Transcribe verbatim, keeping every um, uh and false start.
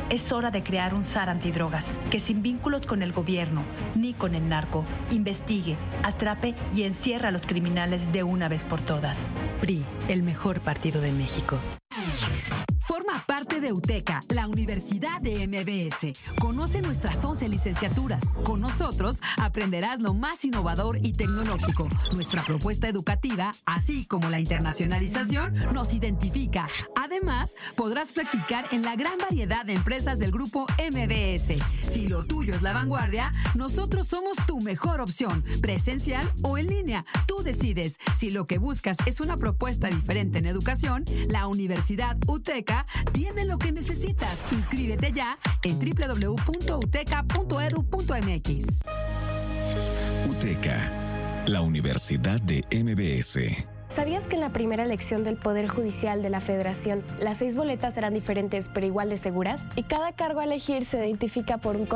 Es hora de crear un S A R antidrogas que sin vínculos con el gobierno ni con el narco, investigue, atrape y encierra a los criminales de una vez por todas. P R I, el mejor partido de México. Forma parte de UTECA, la Universidad de M B S. Conoce nuestras once licenciaturas. Con nosotros aprenderás lo más innovador y tecnológico. Nuestra propuesta educativa, así como la internacionalización, nos identifica. Además, podrás practicar en la gran variedad de empresas del grupo M B S. Si lo tuyo es la vanguardia, nosotros somos tu mejor opción, presencial o en línea. Tú decides. Si lo que buscas es una propuesta diferente en educación, la Universidad UTECA tiene lo que necesitas. Inscríbete ya en doble u doble u doble u punto uteca punto edu punto m x. UTECA, la Universidad de M B S. ¿Sabías que en la primera elección del Poder Judicial de la Federación, las seis boletas serán diferentes pero igual de seguras? Y cada cargo a elegir se identifica por un